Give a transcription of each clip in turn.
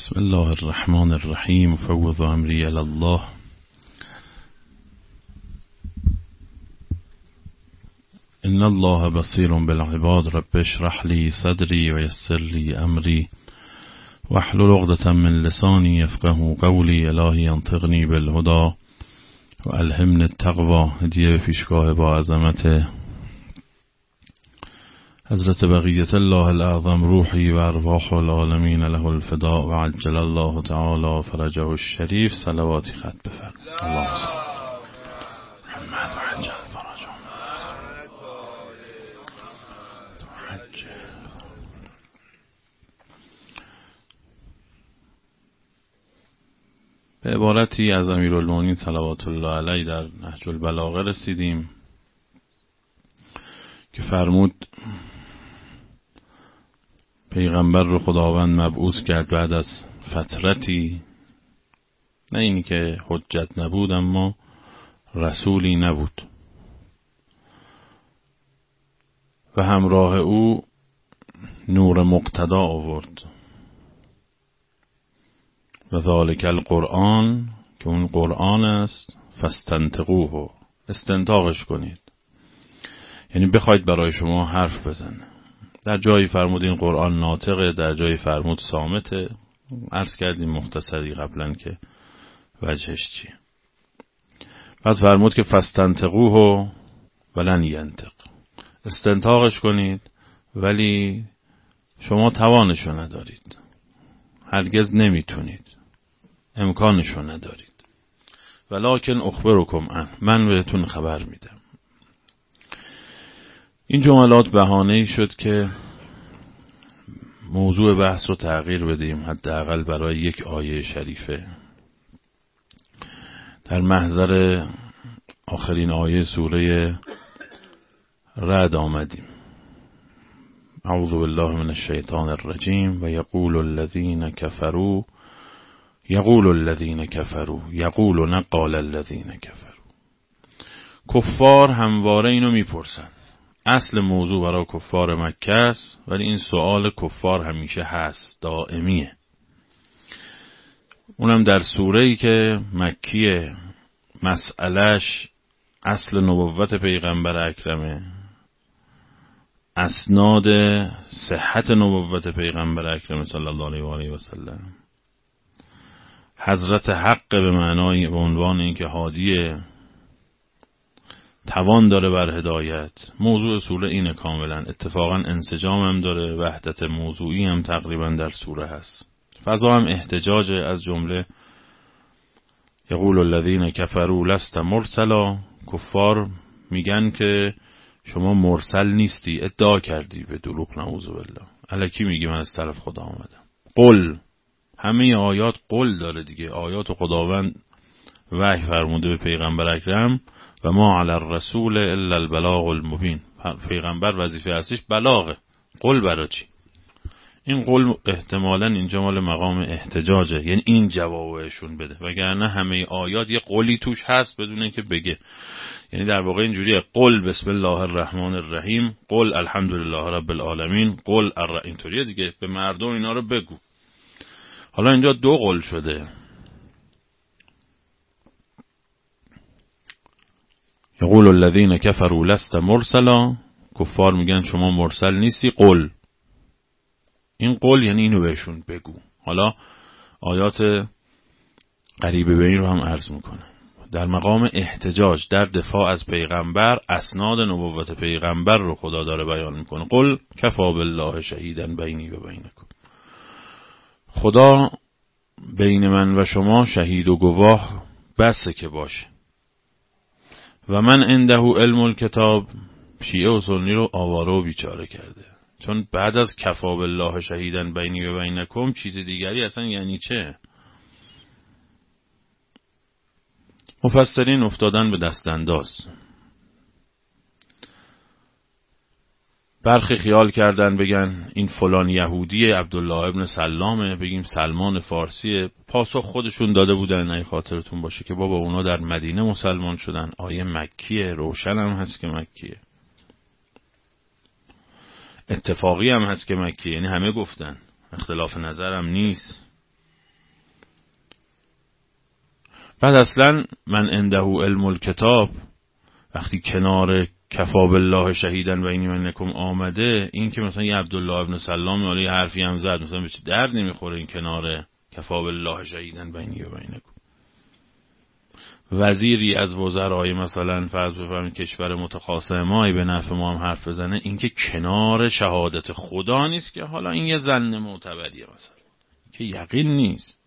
بسم الله الرحمن الرحیم. فوض امری الی الله. ان الله بصیر بالعباد. رب اشرح لی صدری و یسر لی امری واحلل عقدة من لسانی یفقهوا قولی. الهی انطقنی بالهدی و الهمنی التقوی. هدیه به پیشگاه با عظمت حضرت بقیت الله الاعظم روحی و ارواح العالمین له الفداء و عجل الله تعالی فرجه الشریف. صلواتی خط بفرمایید. اللهم صل محمد و عجل فرجه به عبارتی از امیرالمومنین صلوات الله علیه در نهج البلاغه رسیدیم که فرمود پیغمبر رو خداوند مبعوث کرد بعد از فترتی، نه اینی که حجت نبود اما رسولی نبود، و همراه او نور مقتدا آورد و ذالک القرآن، که اون قرآن است، فاستنطقوه، استنطاقش کنید، یعنی بخواید برای شما حرف بزنه. در جایی فرمود این قرآن ناطقه، در جایی فرمود صامته. عرض کردیم مختصری قبلا که وجهش چیه. بعد فرمود که فاستنطقوه ولن ینطق، استنطاقش کنید ولی شما توانشو ندارید، هرگز نمیتونید، امکانشو ندارید. ولکن اخبرکم عنه، من بهتون خبر میدم. این جملات بهانه‌ای شد که موضوع بحث رو تغییر بدیم، حداقل برای یک آیه شریفه. در محضر آخرین آیه سوره رعد آمدیم. اعوذ بالله من الشیطان الرجیم. و یقول الذین کفروا یقولون قال الذین کفروا. کفار همواره اینو میپرسن. اصل موضوع برای کفار مکه است، ولی این سوال کفار همیشه هست، دائمیه. اونم در سوره‌ای که مکیه، مسئلهش اصل نبوت پیغمبر اکرمه، اسناد صحت نبوت پیغمبر اکرم صلی الله علیه و آله و سلم. حضرت حق به معنای به عنوان اینکه هادیه، توان داره بر هدایت. موضوع سوره اینه کاملا. اتفاقا انسجام هم داره، وحدت موضوعی هم تقریبا در سوره هست. فضا هم احتجاج، از جمله یقول الذین کفروا لست مرسلا. کفار میگن که شما مرسل نیستی، ادعا کردی به دروغ، نعوذ بالله. الکی میگی من از طرف خدا آمدم. قل، همه آیات قل داره دیگه. آیات خداوند وحی فرموده به پیغمبر اکرم و ما علی الرسول الا البلاغ المبین. پیغمبر وظیفه اصلیش بلاغه. قل برای چی؟ این قل احتمالاً اینجا مال مقام احتجاجه، یعنی این جوابشون بده، وگرنه همه آیات یه قلی توش هست بدون اینکه بگه. یعنی در واقع اینجوریه: قل بسم الله الرحمن الرحیم، قل الحمدلله رب العالمین، قل اینطوریه دیگه، به مردم اینا رو بگو. حالا اینجا دو قل شده. یقول الذین کفروا لست مرسلا، کفار میگن شما مرسل نیستی. قل، این قل یعنی اینو بهشون بگو. حالا آیات قریبه به این رو هم عرض میکنه. در مقام احتجاج، در دفاع از پیغمبر، اسناد نبوت پیغمبر رو خدا داره بیان میکنه. قل کفا بالله شهیدا بینی و بینکم، خدا بین من و شما شهید و گواه بسه که باشه. و من عنده علم الکتاب، شیعه و سنی رو آواره و بیچاره کرده، چون بعد از کفا بالله شهیدا بینی و بینکم چیز دیگری اصلا یعنی چه؟ مفسرین افتادن به دست انداز. برخی خیال کردن بگن این فلان یهودی عبدالله ابن سلامه، بگیم سلمان فارسیه. پاسخ خودشون داده بودن، اگه خاطرتون باشه، که بابا اونا در مدینه مسلمان شدن. آیه مکیه، روشن هم هست که مکیه، اتفاقی هم هست که مکیه، یعنی همه گفتن، اختلاف نظر هم نیست. بعد اصلا من عنده علم الکتاب وقتی کنار کفا بالله شهیدن بینی و بینکم آمده، این که مثلا یه عبدالله ابن سلام حالا یه حرفی هم زد مثلا به چه درد نمیخوره این کنار کفا بالله شهیدن بینی و بینکم. وزیری از وزرای مثلا فرض بفرمایید کشور متخاصمای به نفع ما هم حرف بزنه، این که کنار شهادت خدا نیست که حالا این یه ظن معتبریه مثلا که یقین نیست.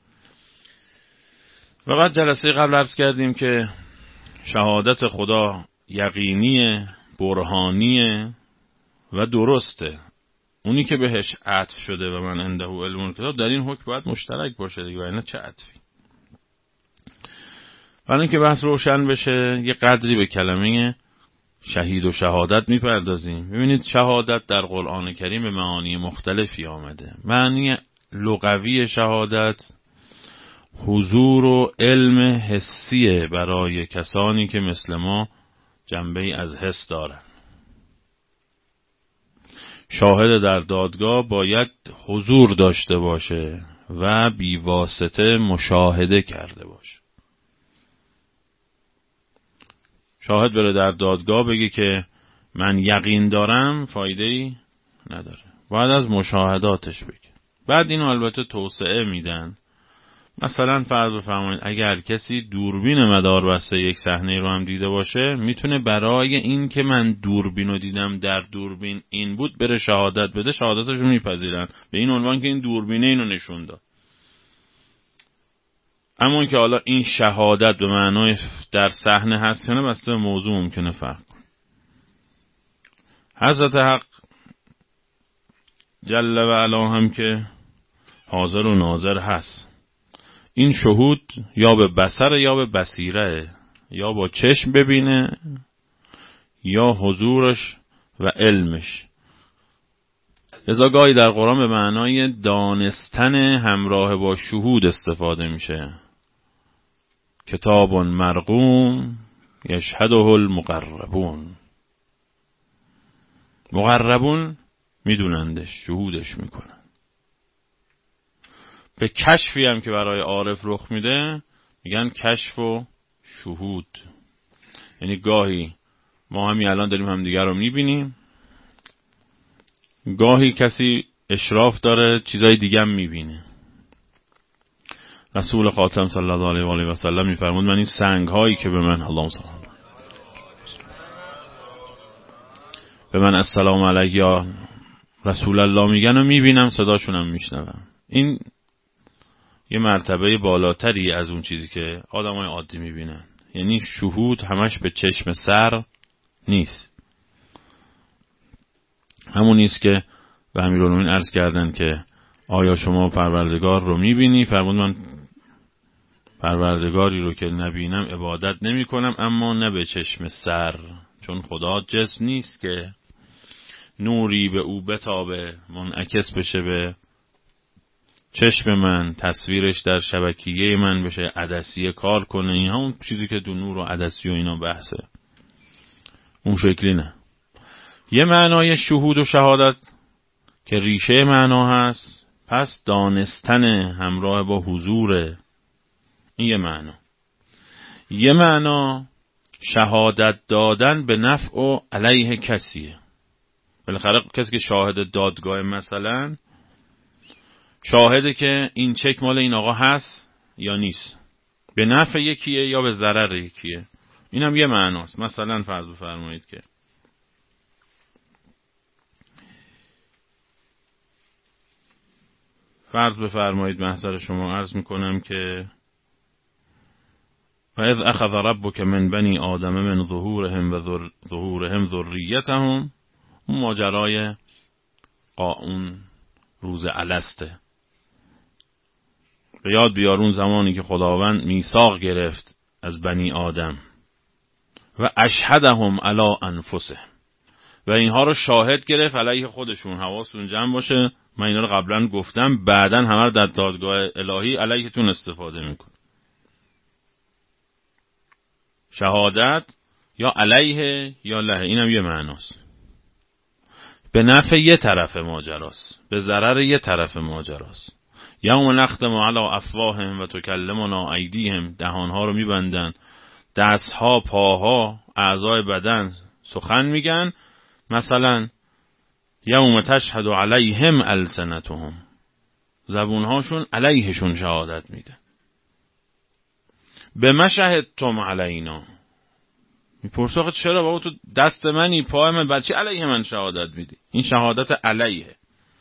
و بعد جلسه قبل عرض کردیم که شهادت خدا یقینیه، برهانیه و درسته. اونی که بهش عطف شده و من عنده علم الکتاب در این حکم باید مشترک باشه دیگه، ولی نه چه عطفی. برای اینکه بحث روشن بشه یه قدری به کلمه شهید و شهادت میپردازیم. ببینید شهادت در قرآن کریم به معانی مختلفی آمده. معنی لغوی شهادت حضور و علم حسیه برای کسانی که مثل ما جنبه‌ای از حس دارن. شاهد در دادگاه باید حضور داشته باشه و بیواسطه مشاهده کرده باشه. شاهد بره در دادگاه بگه که من یقین دارم فایده‌ای نداره، باید از مشاهداتش بگه. بعد اینو البته توسعه میدن. مثلا فرض بفرمایید اگر کسی دوربین مداربسته یک صحنه رو هم دیده باشه، میتونه برای این که من دوربین رو دیدم در دوربین این بود بره شهادت بده، شهادتش رو میپذیرن به این عنوان که این دوربینه اینو نشون داد. اما که حالا این شهادت به معنای در صحنه هست نه، بسته به موضوع ممکنه فرق کنه. حضرت حق جل و علا هم که حاضر و ناظر هست، این شهود یا به بصر یا به بصیره، یا با چشم ببینه یا حضورش و علمش. لذا گاهی در قرآن به معنای دانستن همراه با شهود استفاده میشه. کتاب مرقوم یشهده المقربون. مقربون میدونندش، شهودش میکنن. به کشفی هم که برای عارف رخ میده میگن کشف و شهود. یعنی گاهی ما همین الان داریم همدیگر رو میبینیم، گاهی کسی اشراف داره چیزای دیگه هم میبینه. رسول خاتم صلی الله علیه و آله و سلم میفرمود من این سنگ هایی که به من اللهم صل به من السلام علیک یا رسول الله میگن و میبینم، صداشون هم میشنوم. این یه مرتبه بالاتری از اون چیزی که آدمای عادی میبینن. یعنی شهود همش به چشم سر نیست. همون نیست که به امیرالمومنین عرض کردن که آیا شما پروردگار رو میبینی؟ فرمود من پروردگاری رو که نبینم عبادت نمی کنم، اما نه به چشم سر، چون خدا جسم نیست که نوری به او بتابه منعکس بشه به چشم من، تصویرش در شبکیه من بشه، عدسی کار کنه. این همون چیزی که دو نور و عدسی و اینا بحثه، اون شکلی نه. یه معنای شهود و شهادت که ریشه معنا هست، پس دانستن همراه با حضور، این یه معنا. یه معنا شهادت دادن به نفع و علیه کسیه. بالاخره کسی که شاهد دادگاه مثلا شاهده که این چک مال این آقا هست یا نیست، به نفع یکیه یا به ضرر یکیه. این هم یه معناست. مثلا فرض بفرمایید که فرض بفرمایید محضر شما عرض میکنم که فَإِذْ أَخَذَ رَبُّكَ مِنْ بَنِي آدَمَ مِنْ ظُهُورِهِمْ و ظُهُورِهِمْ ذُرِّيَّتَهُمْ، اون ماجرای قاؤن روز السته. به یاد بیارون زمانی که خداوند میثاق گرفت از بنی آدم و اشهدهم علی انفسهم، و اینها رو شاهد گرفت علیه خودشون. حواستون جمع باشه، من اینا رو قبلا گفتم، بعدن همه رو در دادگاه الهی علیهتون استفاده میکنه. شهادت یا علیه یا له، اینم یه معناست. به نفع یه طرف ماجراست، به ضرر یه طرف ماجراست. یوم نختم علی افواههم و تکلمنا ایدیهم، دهانها رو میبندن، دستها، پاها، اعضای بدن سخن میگن. مثلا یوم تشهد علیهم السنتهم، زبونهاشون علیهشون شهادت میده. به ما شهدتم علینا، میپرسه آخه چرا بابا تو دست منی، پای من، بچه علیه من شهادت میدی؟ این شهادت علیه.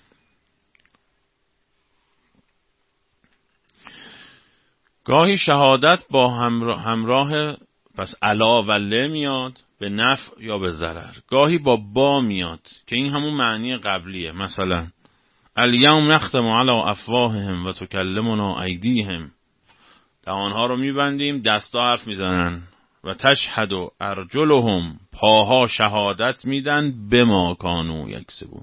گاهی شهادت با همراه پس علا و ل میاد به نفع یا به ضرر، گاهی با با میاد که این همون معنی قبلیه. مثلا الیوم نختم علی افواههم و تکلمنا ایدیهم، دهانها رو میبندیم، دستا حرف میزنن. و تشهد ارجلهم، پاها شهادت میدن به ما کانوا یکسبون.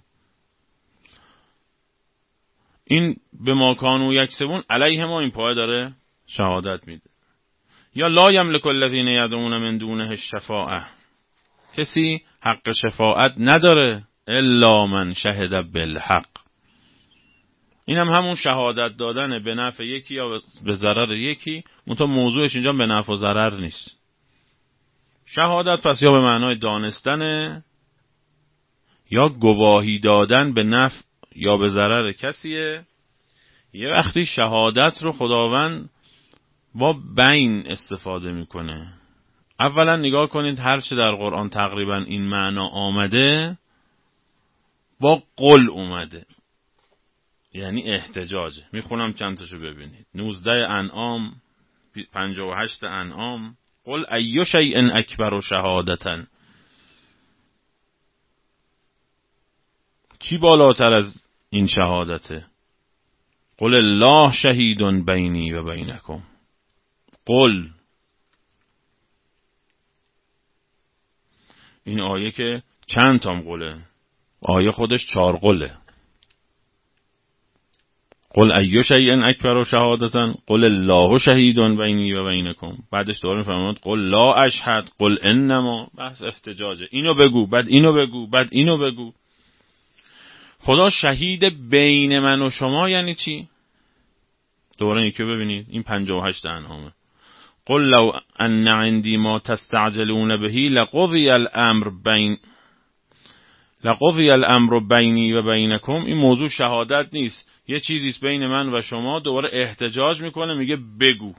این به ما کانوا یکسبون علیه ما این پای داره شهادت میده. یا لا یملک الذین یدعون من دونه الشفاعه، کسی حق شفاعت نداره الا من شهد بالحق. این هم همون شهادت دادن به نفع یکی یا به ضرر یکی، منتها موضوعش اینجا به نفع و ضرر نیست. شهادت پس یا به معنای دانستنه یا گواهی دادن به نفع یا به ضرر کسیه. یه وقتی شهادت رو خداوند با بین استفاده میکنه. اولا نگاه کنید هر چه در قرآن تقریبا این معنا آمده با قل اومده، یعنی احتجاجه. میخونم چند تاشو ببینید. 19 انعام، 58 انعام، قل ای شیء اکبر شهادتا، چی بالاتر از این شهادته؟ قل الله شهید بینی و بینکم. قل، این آیه که چند تام قله، آیه خودش 4 قله. قل ای شیء اکبر شهادتا قل الله شهید بینی و بینکم. بعدش دوباره میفرماید قل لا اشهد قل انما، بحث احتجاجه. اینو بگو، بعد اینو بگو، بعد اینو بگو. خدا شهید بین من و شما یعنی چی؟ دوباره یکی ببینید، این 58 انعامه. قل لو ان عندي ما تستعجلون به لقضی الامر بینی و بینکم. این موضوع شهادت نیست، یه چیزیست بین من و شما. دوباره احتجاج میکنه، میگه بگو.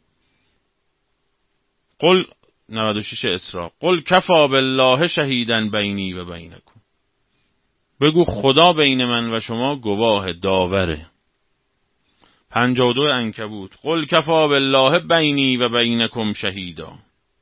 قل 96 اسراء قل کفا بالله شهیدا بینی و بینکم. بگو خدا بین من و شما گواه داوره. 52 عنکبوت قل کفا بالله بینی و بینکم شهیدا.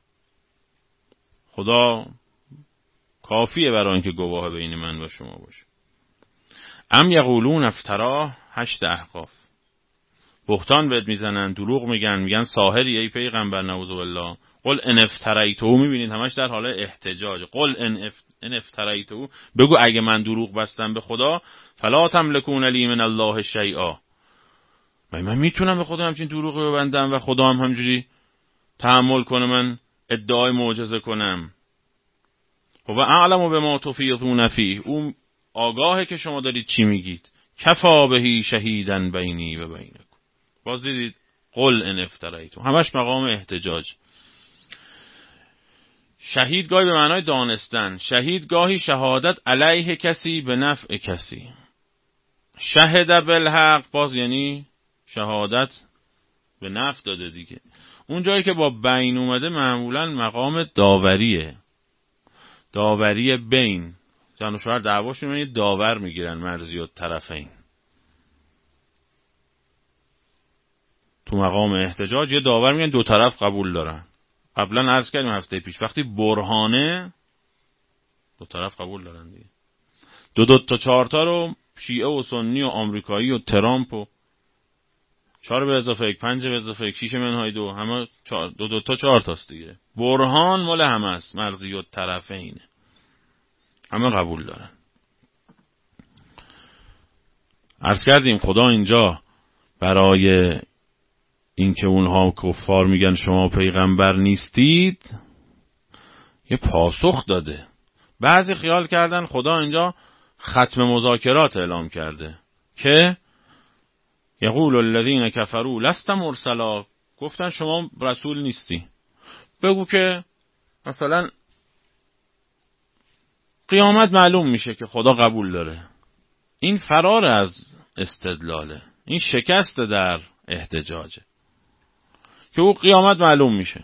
خدا کافیه برای اینکه گواه بین من و شما باشه. ام یقولون افترا، 8 احقاف. بهتان بهت میزنن، دروغ میگن ساحری ای پیغمبر، نعوذ بالله. قل ان افتریتو، میبینید همش در حال احتجاج. قل ان افتریتو، بگو اگه من دروغ بستم به خدا، فلا تملکون لی من الله شیئا، من میتونم به خدا همچین دروغی ببندم و خدا هم همجوری تحمل کنه من ادعای معجزه کنم؟ و اعلم بما تفیضون فیه، اون آگاهه که شما دارید چی میگید. کفا بهی شهیدا بینی و بینکم. باز دیدید قل ان افتریتو، همش مقام احتجاج. شهید گاهی به معنای دانستن، شهید گاهی شهادت علیه کسی به نفع کسی. شهد بالحق باز یعنی شهادت به نفع داده دیگه. اون جایی که با بین اومده معمولا مقام داوریه، داوری بین. زن و شوهر دعواشون یه داور میگیرن، مرزی و طرفین. تو مقام احتجاج یه داور میگن، دو طرف قبول دارن. قبلا عرض کردیم هفته پیش، وقتی برهانه دو طرف قبول دارن دیگه. دو تا 4 تا رو شیعه و سنی و آمریکایی و ترامپ و 4 به اضافه 1 5 به اضافه 1 6 منهای 2 همه 2 تا 4 تاست دیگه. برهان مال همه است، مرزی و طرفینه، همه قبول دارن. عرض کردیم خدا اینجا برای اینکه اونها کفار میگن شما پیغمبر نیستید یه پاسخ داده. بعضی خیال کردن خدا اینجا ختم مذاکرات اعلام کرده که یقول الذین کفروا لست مرسلا، گفتن شما رسول نیستی. بگو که مثلا قیامت معلوم میشه که خدا قبول داره. این فرار از استدلاله، این شکست در احتجاجه که او قیامت معلوم میشه.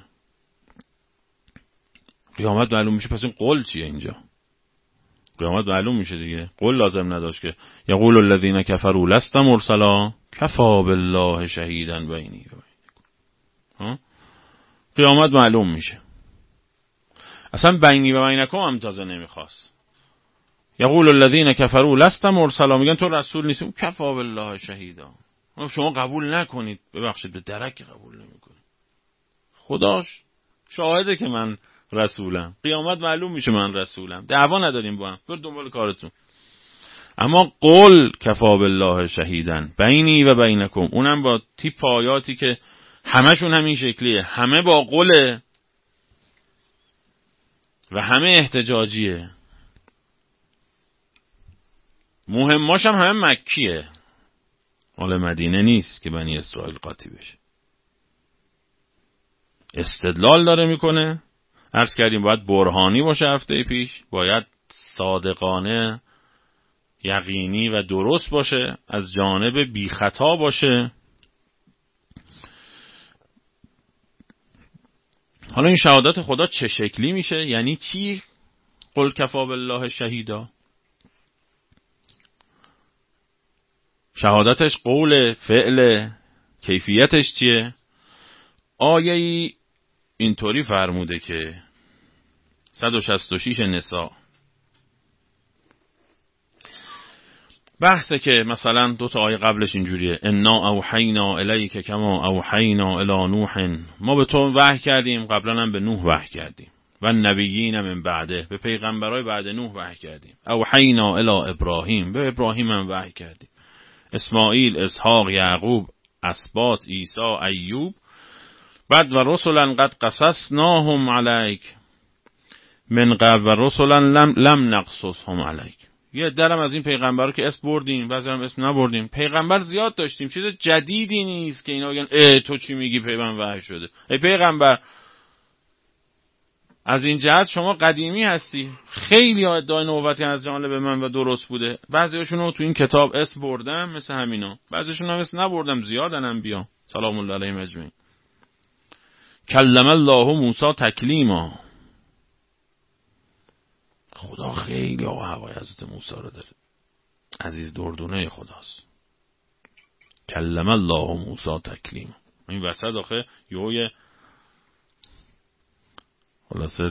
قیامت معلوم میشه، پس این قول چیه اینجا؟ قیامت معلوم میشه دیگه، قول لازم نداشت که یقول الذین کفروا لست مرسلا کفا بالله شهیدا بینی و بینکم. قیامت معلوم میشه، اصلا بینی و بینکم هم تازه نمیخواست. یقول الذین کفروا لست مرسلا، میگن تو رسول نیستی، کفا بالله شهیدا. شما قبول نکنید، ببخشید به درک قبول نمیکنید، خداش شاهده که من رسولم، قیامت معلوم میشه من رسولم، دعوا نداریم با هم، بر دنبال کارتون. اما قل کفا بالله شهیدن بینی و بینکم، اونم با تیپ آیاتی که همشون همین شکلیه، همه با قله و همه احتجاجیه، مهماش هم همه مکیه، مال مدینه نیست که بنی اسرائیل قاطی بشه. استدلال داره میکنه، عرض کردیم باید برهانی باشه، هفته پیش باید صادقانه یقینی و درست باشه، از جانب بی خطا باشه. حالا این شهادت خدا چه شکلی میشه؟ یعنی چی؟ قل کفا بالله شهیدا. شهادتش قول، فعل، کیفیتش چیه؟ آیه‌ای اینطوری فرموده که 166 نساء بحثه که مثلا دو تا آیه قبلش اینجوریه انا اوحینا الیک کما اوحینا الی نوح، ما به تو وحی کردیم، قبلا هم به نوح وحی کردیم، و نبیین من بعده، به پیغمبرای بعد نوح وحی کردیم، اوحینا الی ابراهیم، به ابراهیم هم وحی کردیم، اسماعیل، اسحاق، یعقوب، اسباط، عیسی، ایوب، بعد و رسلا قد قصصناهم علیک من قبل و رسلا لم نقصصهم علیک. یه درم از این پیغمبرا که اسم بردیم، بعضی هم اسم نبردیم، پیغمبر زیاد داشتیم، چیز جدیدی نیست که اینا بگن تو چی میگی پیغمبر وحی شده. ای پیغمبر از این جهت شما قدیمی هستی، خیلی ادعای نبوتی از جانب من و درست بوده، بعضیاشون رو تو این کتاب اسم بردم مثل همینا، بعضیاشون هم اسم نبردم، زیادن انبیا سلام الله علیهم اجمعین. کلم الله موسی تکلیما، خدا خیلی هوای حضرت موسی رو داره، عزیز دردونه خداست. کلم الله موسی تکلیما، این وسط آخه یه خلاصه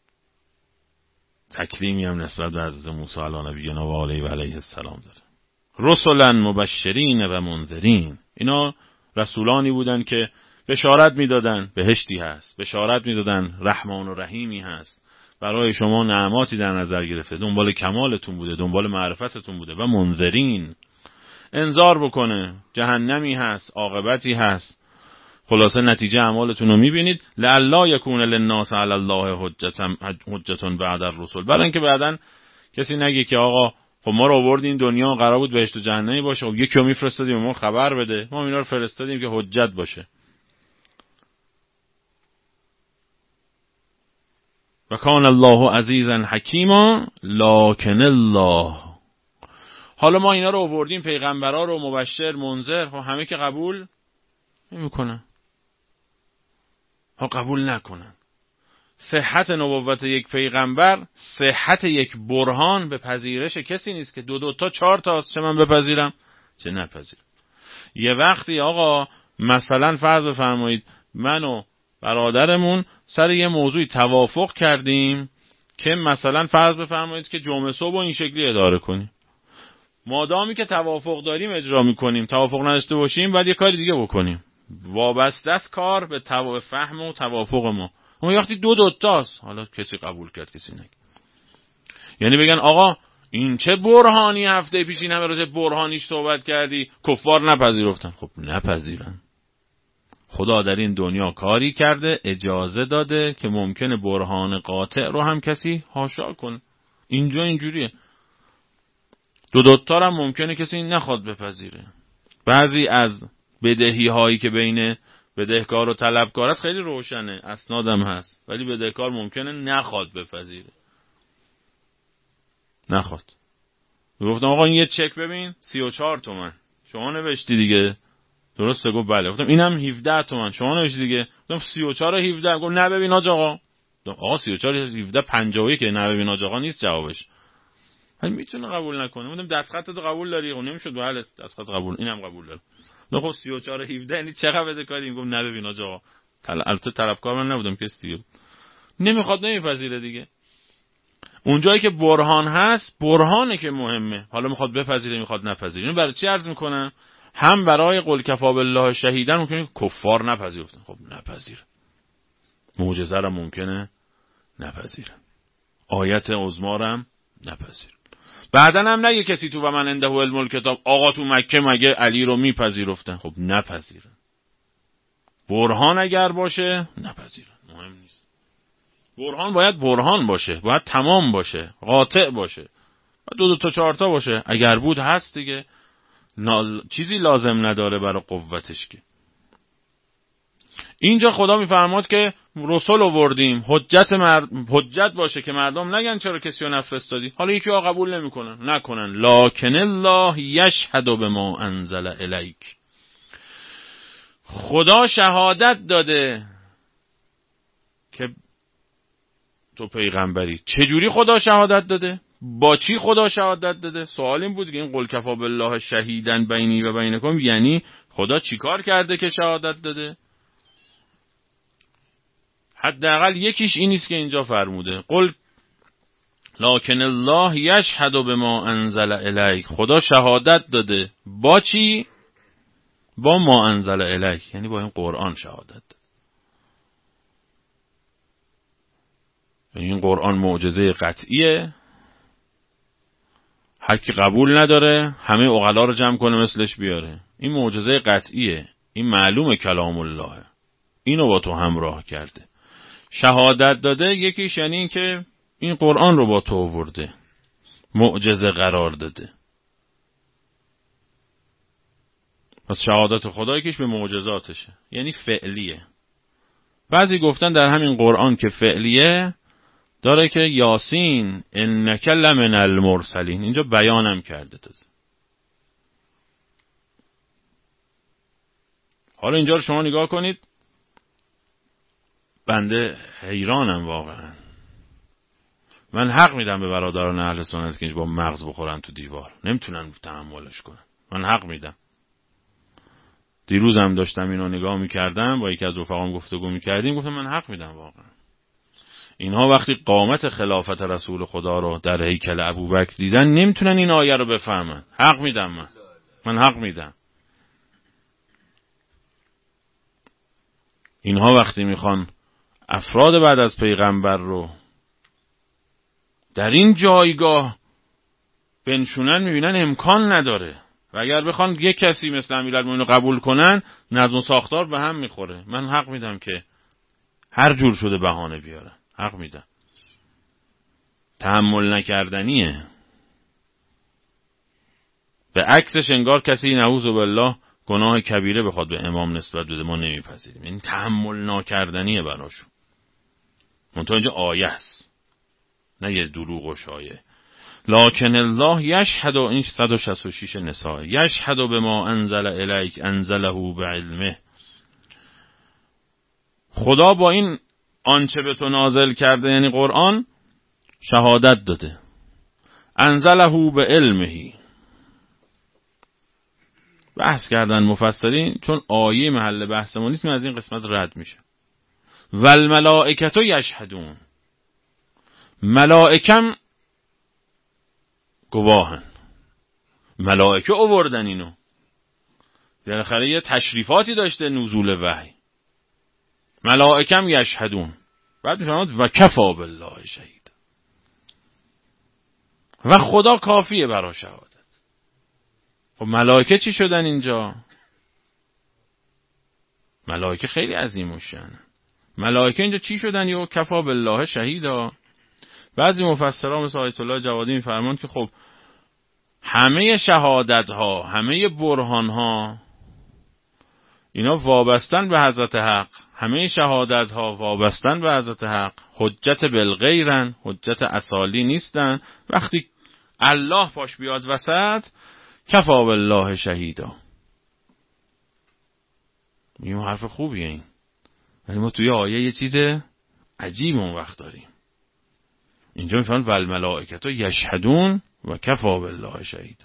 تکلیمی هم نسبت به حضرت موسی علی نبینا و علیه السلام داره. رسلا مبشرین و منذرین، اینا رسولانی بودن که بشارت میدادن بهشتی هست، بشارت میدادن رحمان و رحیمی هست، برای شما نعماتی در نظر گرفته، دنبال کمالتون بوده، دنبال معرفتتون بوده، و منذرین، انذار بکنه جهنمی هست، عاقبتی هست، خلاصه نتیجه اعمالتون رو میبینید. لعلا یکون للناس علی الله حجة بعد الرسل، برای اینکه بعدن کسی نگه که آقا خب ما رو آوردین دنیا قرار بود بهشت و جهنمی باشه، خب یکی رو میفرستادیم ما خبر بده، ما اینا رو فرستادیم که حجت باشه. و کان الله عزیزا حکیما لکن الله، حالا ما اینا رو آوردیم پیغمبرا رو مبشر منذر، خب همه که قبول نمیکنن، ها قبول نکنن. صحت نبوت یک پیغمبر صحت یک برهان به پذیرش کسی نیست که دو تا 4 تا چه من بپذیرم چه نپذیرم. یه وقتی آقا مثلا فرض بفرمایید من و برادرمون سر یه موضوعی توافق کردیم که مثلا فرض بفرمایید که جمعه صبح این شکلی اداره کنیم، مادامی که توافق داریم اجرا میکنیم، توافق نداشته باشیم بعد یه کاری دیگه بکنیم، وابسته است کار به فهم و توافق ما. اما وقتی دو تاست، حالا کسی قبول کرد کسی نگه، یعنی بگن آقا این چه برهانی، هفته پیش این همه راجع برهانیش صحبت کردی، کفار نپذیرفتن. خب نپذیرن، خدا در این دنیا کاری کرده، اجازه داده که ممکنه برهان قاطع رو هم کسی حاشا کنه. اینجا اینجوریه، دو تا هم ممکنه کسی نخواد بپذیره. بعضی از بدهی هایی که بین بدهکار و طلبکار است خیلی روشنه، اسنادم هست، ولی بدهکار ممکنه نخواد بپذیره، نخواد. گفتم آقا این یه چک ببین 34 تومن شما نوشتی دیگه، درسته؟ گفت بله. گفتم اینم 17 تومن شما نوشتی دیگه. گفتم 34 و 17. گفت نه ببین حاج آقا. آقا 34 17 51 که نه ببین حاج آقا نیست جوابش. ولی میتونه قبول نکنه. گفتم دستخط تو قبول داری؟ گفت نمیشد. بله دستخط قبول، اینم قبول داره. خب 34 و 17 یعنی چقدر بده کاری؟ گفت نه ببین حاج آقا. البته طلبکار من نبودم کسی دیگه. نمیخواد، نمیپذیره دیگه. اونجایی که برهان هست، برهانه که مهمه. حالا میخواد بپذیره میخواد نپذیره. اینو برای چی عرض میکنم؟ هم برای قل کفا بالله شهیدن ممکنه کفار نپذیرفتن، خب نپذیره. معجزه را ممکنه نپذیره، آیت عظما را نپذیره. بعدن هم نگه کسی تو و من عنده علم الکتاب آقا تو مکه مگه علی رو میپذیرفتن، خب نپذیره. برهان اگر باشه نپذیره، مهم نیست. برهان باید برهان باشه، باید تمام باشه، قاطع باشه، دو تا چهار تا باشه. اگر بود هست دیگه، چیزی لازم نداره برای قوتش. که اینجا خدا میفرماد که رسول آوردیم، حجت باشه که مردم نگن چرا کسی رو نفرستادی. حالا یکی ها قبول نکنن لکن الله یشهد بما انزل الیک. خدا شهادت داده که تو پیغمبری. چجوری خدا شهادت داده؟ با چی خدا شهادت داده؟ سوال این بود که این قل کفا بالله شهیدن بینی و بینکم، یعنی خدا چیکار کرده که شهادت داده؟ حداقل یکیش این است که اینجا فرموده قل لکن الله یشهد بما انزل الیک. خدا شهادت داده با چی؟ با ما انزل الیک، یعنی با این قرآن شهادت داده. این قرآن معجزه قطعیه، هر کی قبول نداره همه عقلا رو جمع کنه مثلش بیاره. این معجزه قطعیه، این معلومه کلام الله، اینو با تو همراه کرده. شهادت داده یکیش یعنی این که این قرآن رو با تو آورده، معجزه قرار داده. پس شهادت خدا یکیش به معجزاتشه، یعنی فعلیه. بعضی گفتن در همین قرآن که فعلیه داره که یاسین انک لمن المرسلین، اینجا بیانم کرده تازه. حالا اینجا رو شما نگاه کنید، بنده حیرانم واقعا. من حق میدم به برادران اهل سنت که با مغز بخورن تو دیوار، نمیتونن تحملش کنن. من حق میدم. دیروز هم داشتم اینو نگاه میکردم، با یکی از رفقام گفتگو میکردیم، گفتم من حق میدم واقعا. اینها وقتی قامت خلافت رسول خدا رو در هیکل ابوبکر دیدن نمیتونن این آیه رو بفهمن. حق میدم، من حق میدم. اینها وقتی میخوان افراد بعد از پیغمبر رو در این جایگاه بنشونن، میبینن امکان نداره. و اگر بخوان یک کسی مثل امیرالمومنین رو قبول کنن، نظم و ساختار به هم میخوره. من حق میدم که هر جور شده بهانه بیارن، حق میدم. تحمل نکردنیه. به عکسش انگار کسی نعوذ بالله گناه کبیره بخواد به امام نسبت بده، ما نمیپذیریم. یعنی تحمل ناکردنیه براشون. منتها اینجا آیه است، نه یه دروغ و شایعه. لکن الله یشهد، این 166 نساء، یشهد بما انزل الیک انزله بعلمه. خدا با این آنچه به تو نازل کرده یعنی قرآن شهادت داده. انزله بعلمه. بحث کردن مفسرین چون آیه محل بحث ما نیست، از این قسمت رد میشه. والملائکه یشهدون. ملائکم گواهن. ملائکه آوردن اینو. بالاخره یه تشریفاتی داشته نزول وحی. ملائکم یشهدون. بعد میفرماد و کفا بالله شهید. و خدا کافیه برای شهادت. خب ملائکه چی شدن اینجا؟ ملائکه خیلی عظیم و شأن. ملائکه اینجا چی شدن؟ یا کفا بالله شهیدا. بعضی مفسران مثل آیت الله جوادی میفرمایند که خب همه شهادت ها، همه برهان ها اینا وابستن به حضرت حق، همه شهادت ها وابستن به حضرت حق، حجت بالغیرن، حجت اصالی نیستن. وقتی الله پاش بیاد وسط، کفا بالله شهیدا. این حرف خوبیه این، ولی ما توی آیه یه چیز عجیب اون وقت داریم. اینجا میفهمن والملائکه یشهدون و کفا بالله شهیدا.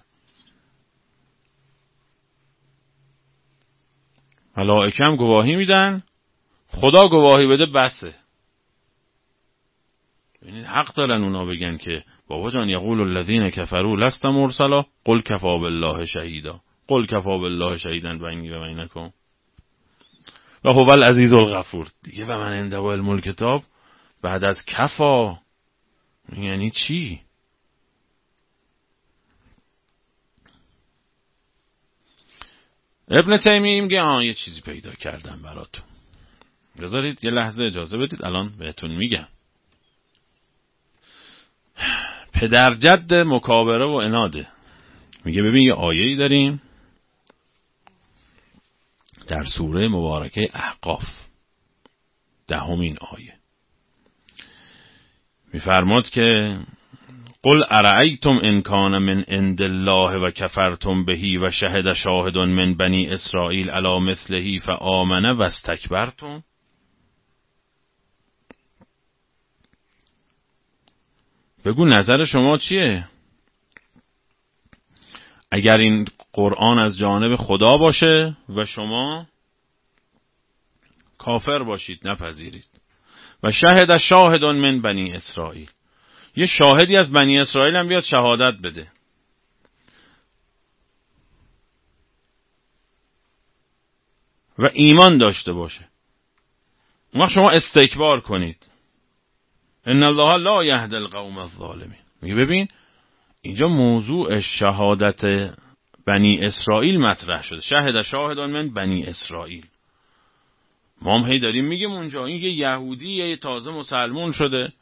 ملائکه هم گواهی میدن، خدا گواهی بده بسه. یعنی حق دارن اونا بگن که بابا جان یقول الذین کفروا لست مرسلا قل کفا بالله شهیدا، قل کفا بالله شهیدا بینی و بینکم و هو العزیز الغفور. دیگه و من عنده علم الکتاب بعد از کفا یعنی چی؟ ابن تیمیه میگه یه چیزی پیدا کردم براتون، بذارید یه لحظه اجازه بدید الان بهتون میگم. پدر جد مکابره و اناده. میگه ببین یه آیه‌ای داریم در سوره مبارکه احقاف، 10مین آیه، میفرماد که قل ارأیتم ان کان من عند الله و کفرتم بهی و شهد شاهد من بنی اسرائیل علی مثله فآمن و استکبرتم. بگو نظر شما چیه؟ اگر این قرآن از جانب خدا باشه و شما کافر باشید نپذیرید، و شهد شاهد من بنی اسرائیل، یه شاهدی از بنی اسرائیل هم بیاد شهادت بده، و ایمان داشته باشه، اون وقت شما استکبار کنید. ان الله لا یهدی القوم الظالمین. میگه ببین اینجا موضوع شهادت بنی اسرائیل مطرح شده، شهد شاهد من بنی اسرائیل. ما هم هی داریم میگیم اونجا این یه یهودیه تازه مسلمون شده.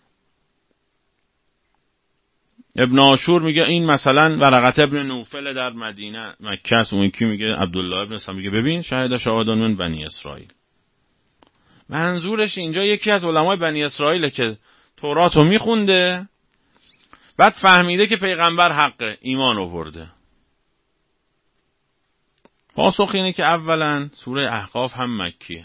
ابن عاشور میگه این مثلا ورقت ابن نوفل در مدینه مکه است، اون یکی میگه عبدالله ابن سلام. میگه ببین شهد شاهد من بنی اسرائیل، منظورش اینجا یکی از علمای بنی اسرائیل که توراتو میخونده، بعد فهمیده که پیغمبر حقه، ایمان آورده. پاسخ اینه که اولا سوره احقاف هم مکیه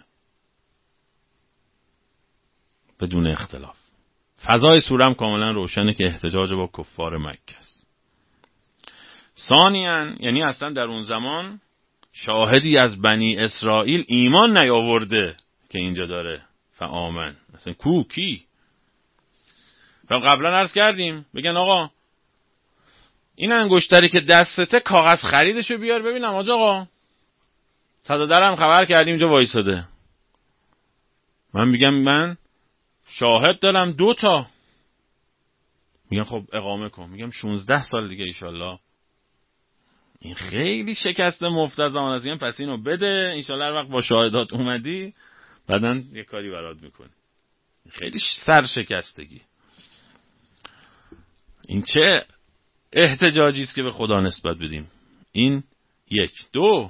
بدون اختلاف، فضای سوره هم کاملا روشنه که احتجاج با کفار مکه است. ثانیاً یعنی اصلا در اون زمان شاهدی از بنی اسرائیل ایمان نیاورده که اینجا داره فآمن، اصلا کی؟ و قبلا عرض کردیم بگن آقا این انگشتری که دستته کاغذ خریدشو بیار ببینم. آقا صدادرم خبر کردیم اینجا وایساده، من میگم من شاهد دارم 2 تا. میگن خب اقامه کن، میگم 16 سال دیگه ایشالله. این خیلی شکسته مفتزان است. میگم پس اینو بده ایشالله هر وقت با شاهدات اومدی بعدن یه کاری برات میکنی. خیلی سرشکستگی. این چه احتجاجی است که به خدا نسبت بدیم؟ این 1. 2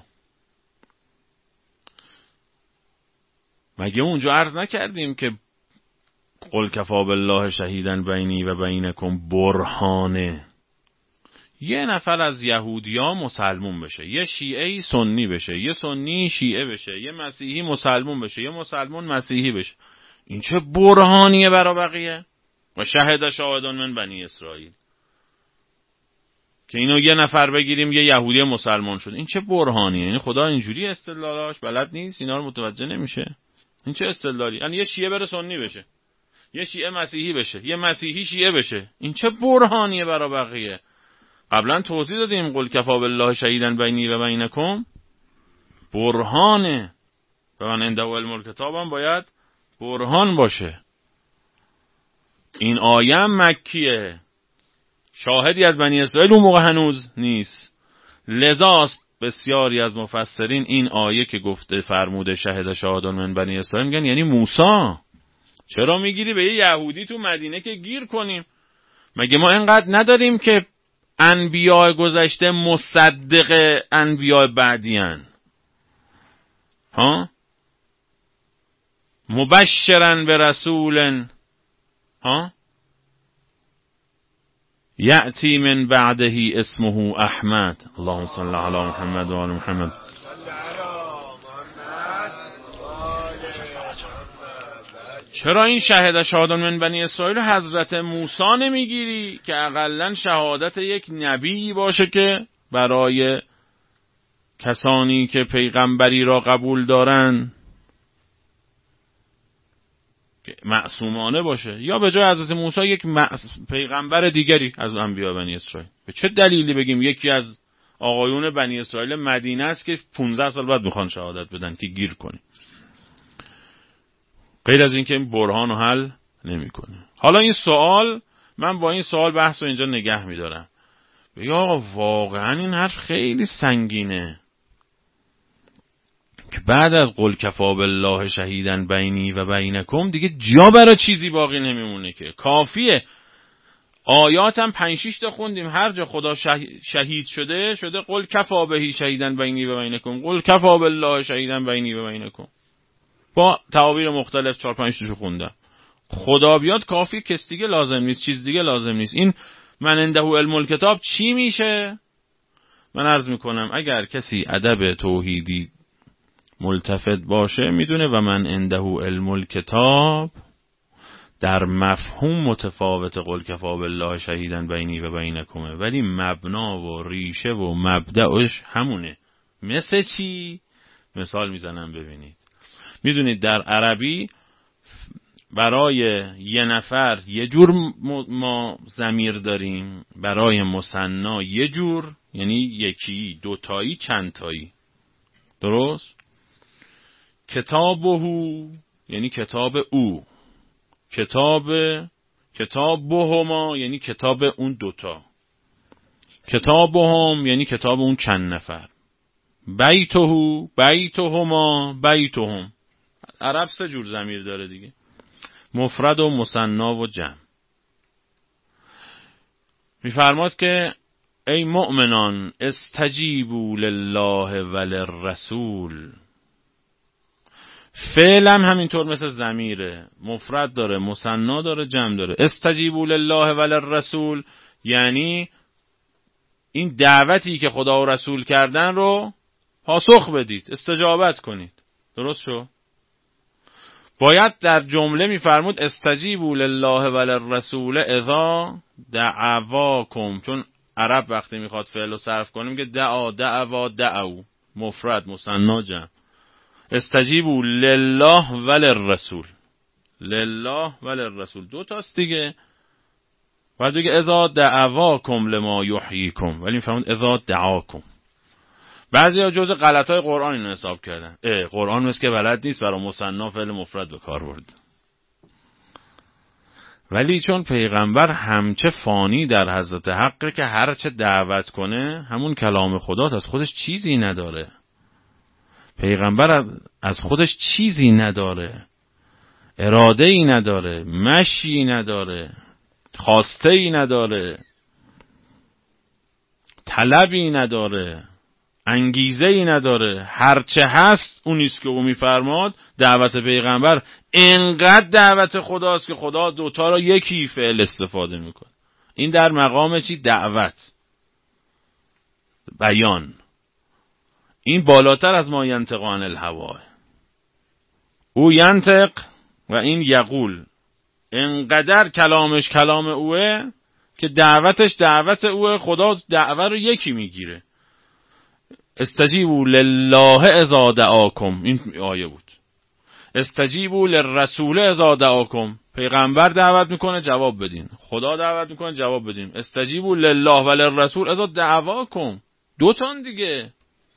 مگه اونجا عرض نکردیم که قل کفا بالله شهیدن بینی و بینکم برهانه، یه نفر از یهودیا مسلمون بشه، یه شیعه‌ای سنی بشه، یه سنی شیعه بشه، یه مسیحی مسلمون بشه، یه مسلمون مسیحی بشه، این چه برهانیه برای بقیه؟ و شهد شاهدان من بنی اسرائیل، که اینو یه نفر بگیریم یه یهودی مسلمان شد، این چه برهانیه؟ یعنی خدا اینجوری استدلالاش بلد نیست، اینا رو متوجه نمیشه. این چه استدلالی؟ یعنی یه شیعه بره سنی بشه، یه شیعه مسیحی بشه، یه مسیحی شیعه بشه، این چه برهانیه برای بقیه؟ قبلا توضیح دادیم قل کفا بالله شهیدن بینی و بینکم برهانه، و من عنده علم الکتاب هم باید برهان باشه. این آیه مکیه، شاهدی از بنی اسرائیل اون موقع هنوز نیست. لذا بسیاری از مفسرین این آیه که گفته فرموده شهد شاهدان من بنی اسرائیل میگن یعنی موسی. چرا میگیری به یه یهودی تو مدینه که گیر کنیم؟ مگه ما اینقدر نداریم که انبیاء گذشته مصدق انبیاء بعدیان، ها، مبشرن به رسول، ها، یأتی من بعده اسمه احمد. اللهم صل علی محمد و آل محمد. چرا این شهادان من بنی اسرائیل حضرت موسی نمیگیری که اقلن شهادت یک نبی باشه که برای کسانی که پیغمبری را قبول دارن که معصومانه باشه، یا به جای حضرت موسی یک پیغمبر دیگری از انبیاء بنی اسرائیل؟ به چه دلیلی بگیم یکی از آقایون بنی اسرائیل مدینه است که 15 سال بعد میخوان شهادت بدن که گیر کنی؟ غیر از این که این برهان رو حل نمیکنه. حالا این سوال، من با این سوال بحث رو اینجا نگه میدارم. بگه آقا واقعا این حرف خیلی سنگینه که بعد از قل کفا بالله شهیدا بینی و بینکم دیگه جا برای چیزی باقی نمیمونه، که کافیه. آیات هم 5-6 تا خوندیم، هر جا خدا شهید شده قل کفا به شهیدا بینی و بینکم، قل کفا بالله شهیدا بینی و بینکم، با تعابیر مختلف 4-5 تا خوندم. خدا بیاد کافی، کس دیگه لازم نیست، چیز دیگه لازم نیست. این من عنده علم الکتاب چی میشه؟ من عرض میکنم اگر کسی ادب توحیدی ملتفت باشه میدونه و من عنده علم الکتاب در مفهوم متفاوت قل کفا بالله شهیدا بینی و بینکمه، ولی مبنا و ریشه و مبدأش همونه. مثل چی؟ مثال میزنم ببینید. میدونید در عربی برای یه نفر یه جور ما ضمیر داریم، برای مثنا یه جور، یعنی یکی، دوتایی، چند تایی. درست؟ کتابهو یعنی کتاب او، کتابهما یعنی کتاب اون دوتا، کتابهم یعنی کتاب اون چند نفر، بیتهو، بیتهما، بیتهم. عرب 3 جور ضمیر داره دیگه، مفرد و مثنا و جمع. میفرماد که ای مؤمنان استجیبوا لله وللرسول. فعل هم همینطور مثل ضمیره، مفرد داره، مثنا داره، جمع داره. استجیبوا لله وللرسول یعنی این دعوتی که خدا و رسول کردن رو پاسخ بدید، استجابت کنید. درست شو؟ باید در جمله میفرمود استجیبوا لله وللرسول اذا دعواکم، چون عرب وقتی میخواد فعل رو صرف کنه میگه دعا، دعوا، دعو، مفرد، مثنا، جمع. استجیبوا لله وللرسول، لله وللرسول 2 تاست دیگه. بعد دیگه اذا دعواکم لما یحییکم، ولی میفرمود اذا دعاکم. بعضیا جزء غلطای قرآن اینو حساب کردن. قرآن مثل که بلد نیست برای مثنا فعل مفرد به کار برد. ولی چون پیغمبر همچه فانی در حضرت حقه که هر چه دعوت کنه همون کلام خداست، از خودش چیزی نداره. پیغمبر از خودش چیزی نداره، اراده ای نداره، مشی نداره، خواسته ای نداره، طلبی نداره، انگیزه ای نداره. هرچه هست اونیست که او میفرماد. دعوت پیغمبر انقدر دعوت خداست که خدا 2 تا را یکی فعل استفاده میکنه. این در مقام چی؟ دعوت، بیان. این بالاتر از ما ینطق عن الهوا. او ینطق و این یقول. انقدر کلامش کلام اوه که دعوتش دعوت اوه. خدا دعوت رو یکی میگیره. استجیبوا لله اذا دعاکم، این آیه بود. استجیبوا للرسول اذا دعاکم، پیغمبر دعوت میکنه جواب بدین، خدا دعوت میکنه جواب بدین. استجیبوا لله وللرسول اذا دعواکم، 2 تان دیگه.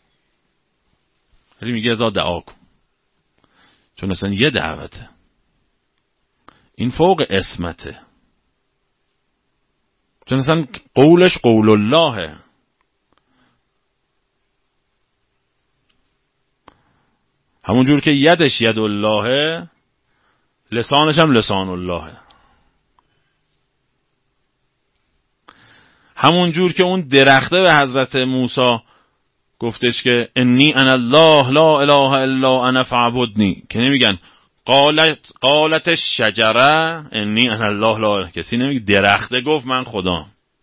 ولی میگه اذا دعاکم چون اصلا یه دعوته. این فوق اسمته، چون اصلا قولش قول اللهه. همون جور که یدش ید اللهه، لسانش هم لسان اللهه. همون جور که اون درخته به حضرت موسی گفتش که انی انا الله لا اله الا انا فاعبدنی، که نمیگن قالت الشجره انی انا الله لا اله، کسی نمیگه درخته گفت من خدام.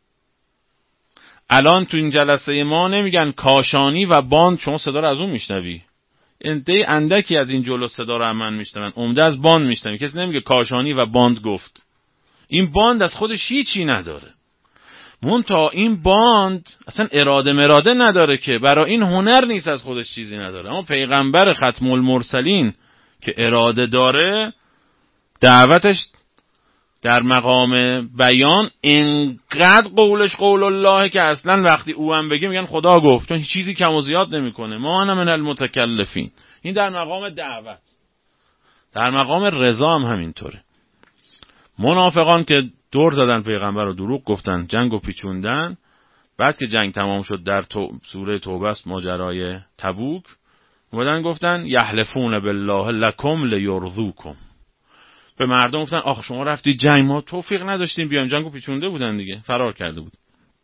الان تو این جلسه ما نمیگن کاشانی و باند، شما صدا رو از اون میشنوی، انده اندکی از این جلو صدا رو من میشنون، عمده از باند میشنوی. کسی نمیگه کاشانی و باند گفت. این باند از خودش هیچی نداره، منتها این باند اصلا اراده مراده نداره، که برای این هنر نیست، از خودش چیزی نداره. اما پیغمبر ختم المرسلین که اراده داره، دعوتش در مقام بیان اینقدر قولش قول الله که اصلا وقتی او هم بگه میگن خدا گفت، چون چیزی کم و زیاد نمیکنه. ما انا من المتکلفین. این در مقام دعوت. در مقام رضا هم همینطوره. منافقان که دور زدن پیغمبر رو، دروغ گفتن، جنگ و پیچوندن، بعد که جنگ تمام شد در سوره توبه است ماجرای تبوک، اومدن گفتن یحلفون بالله لکم لیرضوکم. به مردم گفتن آخ شما رفتی جنگ، ما توفیق نداشتیم بیایم، جنگو پیچونده بودن دیگه، فرار کرده بود.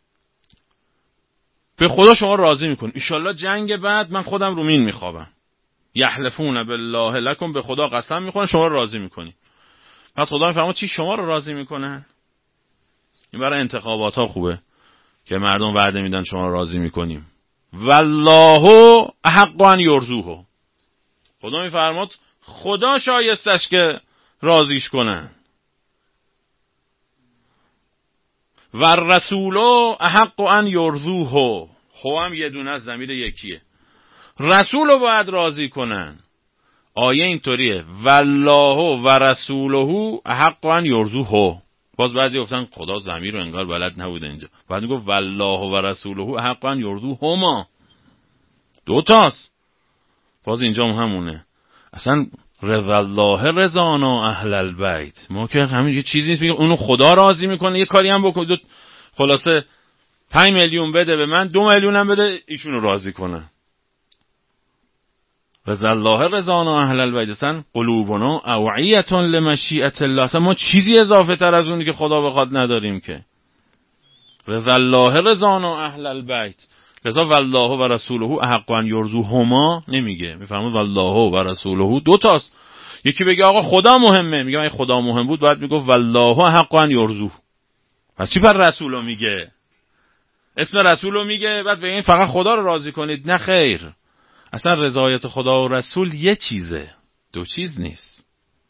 به خدا شما راضی میکنیم، ان شاءالله جنگ بعد من خودم رو مین میخوابم. یحلفون بالله لکم، به خدا قسم میخورن شما رو راضی میکنی. بعد خدا میفهمه چی شما رو راضی میکنن. این برای انتخابات ها خوبه که مردم وعده میدن شما رو راضی میکنیم. والله احق ان یرضوه. خدا میفرماد خدا شایستش که راضیش کنن. و الرسول احق ان یرضوه، خو هم یه دونه از ضمیر یکیه، رسول رو باید راضی کنن. آیه اینطوریه والله و رسوله احق ان یرضوه. باز بعضی گفتن خدا ضمیر رو انگار بلد نبوده اینجا، بعد میگه والله و رسوله احق ان یرضوهما، دو تاست. باز اینجا همونه. اصلا رضا الله رضانا اهل البیت، ما که همین یه چیزی نیست میگه اونو خدا راضی میکنه یه کاری هم بکنه، خلاصه 5 میلیون بده به من، 2 میلیون هم بده ایشونو راضی کنه. رضا الله رضانا اهل البیت، اصلا قلوبنا اوعیه لمشیئه الله، اصلا ما چیزی اضافه تر از اونی که خدا بخواد نداریم که. رضا الله رضانا اهل البیت، رضا والله و رسوله احق ان یرضوهما نمیگه، میفهمید والله و رسوله دو تاست. یکی بگه آقا خدا مهمه، میگه اگه خدا مهم بود باید میگفت والله احق ان یرضوه. پس چی پر رسولو میگه؟ اسم رسولو میگه بعد بگین فقط خدا رو راضی کنید؟ نه خیر، اصلا رضایت خدا و رسول یه چیزه، دو چیز نیست.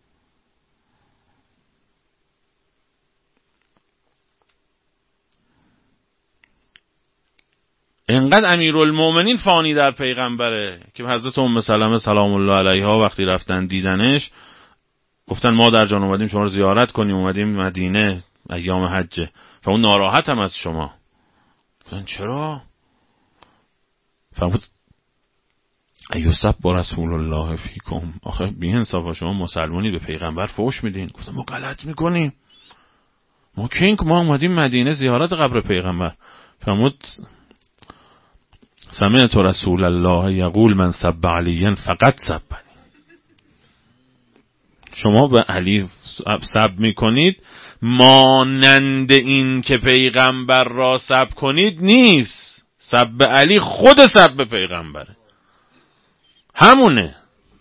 اینقدر امیرالمومنین فانی در پیغمبره که حضرت ام سلمه سلام الله علیها وقتی رفتن دیدنش گفتن ما در جان اومدیم شما رو زیارت کنیم، اومدیم مدینه ایام حجه، و اون ناراحت هم از شما. گفتن چرا؟ فرمود ایوسب با رسول الله فیکم، آخه بی انصافا شما مسلمانی به پیغمبر فحش میدین. گفتن ما غلط میکنیم، ما اومدیم مدینه زیارت قبر پیغمبر. فرمود سمعت رسول الله یقول من سب علیین فقط سبنی، شما به علی سب میکنید مانند این که پیغمبر را سب کنید نیست. سب علی خود سب پیغمبره، همونه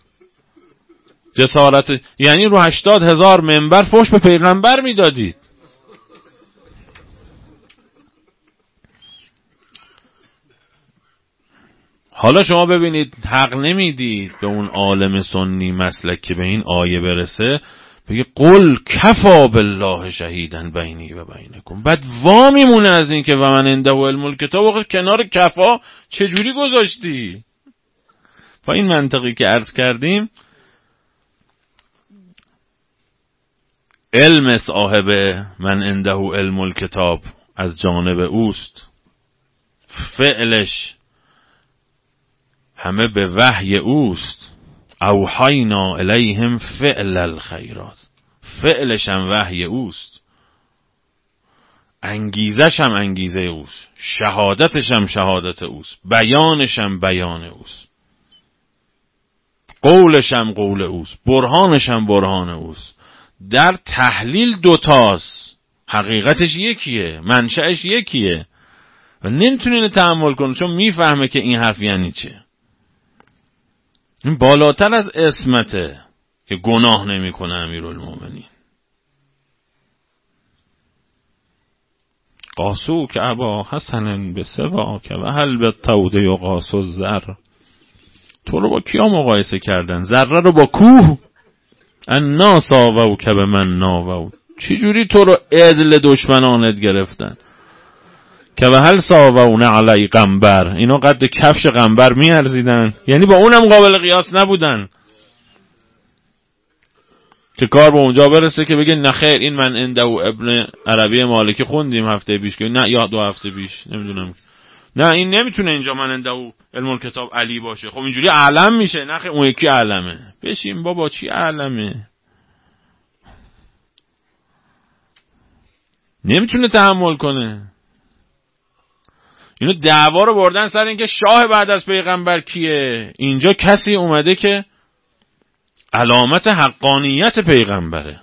جسارت. یعنی رو 80,000 منبر فحش به پیغمبر میدادید. حالا شما ببینید حق نمیدید به اون عالم سنی مسلک که به این آیه برسه بگه قل کفا بالله شهیدن بینی و بینکم، بعد وا میمونه از این که و من عنده علم الکتاب، کنار کفا چجوری گذاشتی؟ با این منطقی که عرض کردیم علم صاحب من عنده علم الکتاب از جانب اوست، فعلش همه به وحی اوست. اوحینا الیهم فعل الخیرات، فعلش هم وحی اوست، انگیزش هم انگیزه اوست، شهادتش هم شهادت اوست، بیانش هم بیان اوست، قولش هم قول اوست، برهانش هم برهان اوست. در تحلیل دوتاست، حقیقتش یکیه، منشأش یکیه. و نمیتونه اینو تحمل کنه، چون میفهمه که این حرف یعنی چه. این بالاتر از عصمته که گناه نمیکنه امیرالمومنین. قاسو که ابا حسن به سوا که و هل به توده و قاسو زر. تو رو با کیا مقایسه کردن؟ ذره رو با کوه. الناس آوو که به من ناوو. چی جوری تو رو عدل دشمنانت گرفتن؟ که و هل ساوون علی قنبر. اینا قد کفش قنبر میارزیدن، یعنی با اونم قابل قیاس نبودن که کار به اونجا برسه که بگه نخیر این من عنده ابن عربی مالکی خوندیم هفته پیش که نه یا 2 هفته پیش نمیدونم، نه این نمیتونه اینجا من عنده علم الکتاب علی باشه. خب اینجوری علم میشه. نه اون یکی علمه. بشین بابا چی علمه؟ نمیتونه تحمل کنه. اینو دعوا رو بردن سر اینکه شاه بعد از پیغمبر کیه. اینجا کسی اومده که علامت حقانیت پیغمبره،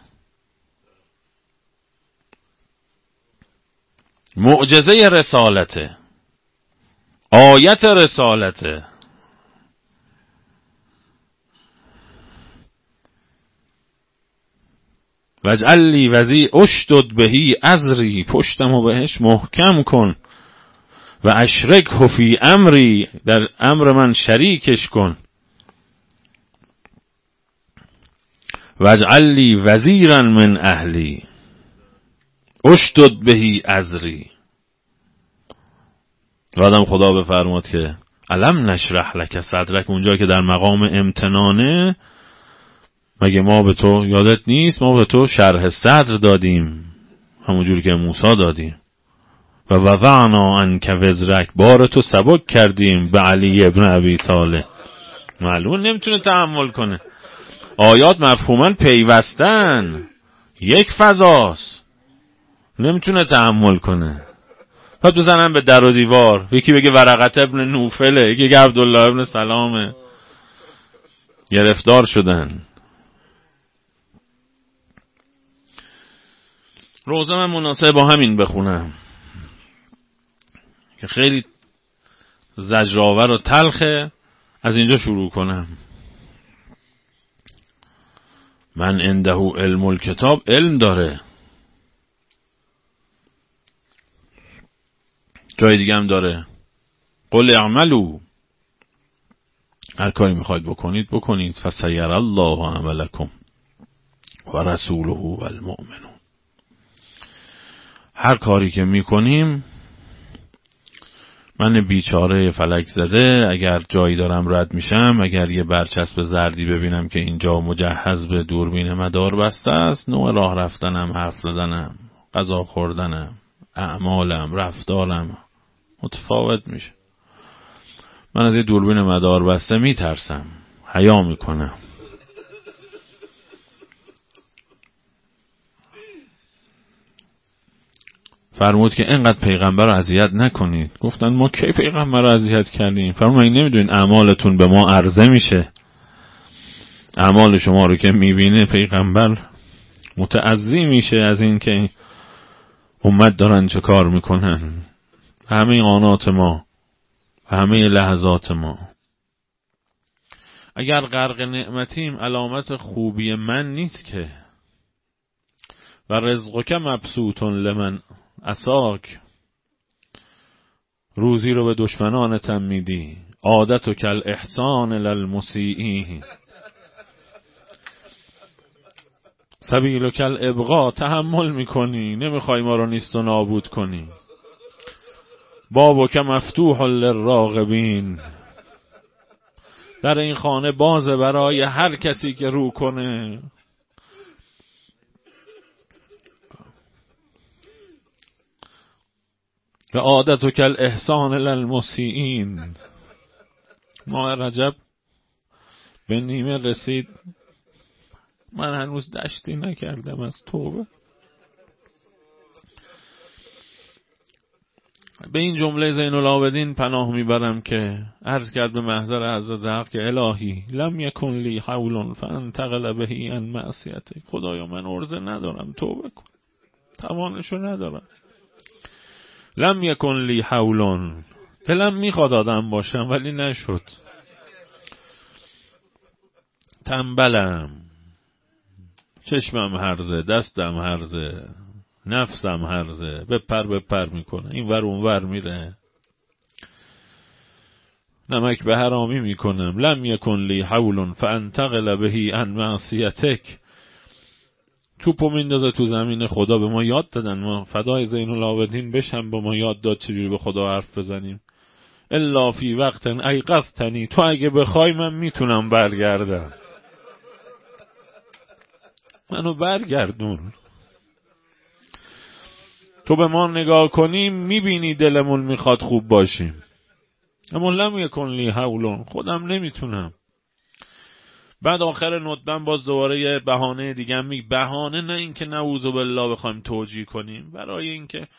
معجزه رسالته، آیت رسالته. وجعل لی وزیر اشدد بهی ازری. پشتمو بهش محکم کن. و اشرکه فی امری. در امر من شریکش کن. وجعل لی وزیرا من اهلی اشدد بهی ازری. بعدم خدا بفرماد که الم نشرح لک صدرک. اونجا که در مقام امتنانه، مگه ما به تو یادت نیست ما به تو شرح صدر دادیم همونجوری که موسی دادیم. و وضعنا عنک وزرک. بار تو سبک کردیم به علی ابن ابی طالب. معلوم نمیتونه تحمل کنه. آیات مفهوماً پیوستن، یک فضاست، نمیتونه تحمل کنه. بعد بزنن به در و دیوار، یکی بگه ورقت ابن نوفله، یکی بگه عبدالله ابن سلامه. گرفتار شدن. روزه من مناسب با همین بخونم که خیلی زجرآور و تلخه. از اینجا شروع کنم. من عنده علم الکتاب. علم داره، جای دیگه هم داره. قل اعملوا. هر کاری میخواید بکنید فسیر الله عملکم و رسوله و المؤمنون. هر کاری که میکنیم، من بیچاره فلک زده اگر جایی دارم رد میشم، اگر یه برچسب زردی ببینم که اینجا مجهز به دوربین مدار بسته است، نوع راه رفتنم، حرف زدنم، غذا خوردنم، اعمالم، رفتارم متفاوت میشه. من از یه دوربین مدار بسته میترسم، حیا میکنم. فرمود که اینقدر پیغمبر رو اذیت نکنید. گفتن ما کی پیغمبر رو اذیت کردیم؟ فرمود این نمیدونین اعمالتون به ما عرضه میشه. اعمال شما رو که میبینه پیغمبر متعظی میشه از این که امت دارن چه کار میکنن. همه آنات ما و همه لحظات ما. اگر غرق نعمتیم علامت خوبی من نیست که. و رزقک مبسوط لمن عصاک. روزی رو به دشمنانتم میدی. عادتک الاحسان للمسیئین. سبیلک الابقاء. تحمل میکنی، نمیخوای ما رو نیست و نابود کنی. بابک مفتوح للراغبین. در این خانه بازه برای هر کسی که رو کنه. و عادتک الاحسان للمسیئین. ماه رجب به نیمه رسید، من هنوز دشتی نکردم از توبه. به این جمله زین العابدین پناه میبرم که عرض کرد به محضر حضرت حق که الهی لم یکن لی حول فانتقل بهی عن معصیتک. خدایا من عرضه ندارم، توبه کن، توانشو ندارم. لم یکن لی حول، دلم میخواد آدم باشم ولی نشد. تنبلم، چشمم هرزه، دستم هرزه، نفسم هرزه، بپر میکنه، این ور اون ور میره، نمک به حرامی میکنم. لم یکن لی حول فانتقل بهی عن معصیتک. توپو میندازه تو زمین. خدا به ما یاد دادن، ما فدای زین العابدین بشم، با ما یاد داد چجوری به خدا حرف بزنیم. الا فی وقت ایقظتنی، تو اگه بخوای من میتونم برگردم، منو برگردون. تو به ما نگاه کنیم میبینی دلمون میخواد خوب باشیم، اما لم یکن لی حول، خودم نمیتونم. بعد آخر ندبن باز دوباره یه بهانه دیگه بهانه نه اینکه نعوذ بالله بخوایم توجیه کنیم، برای اینکه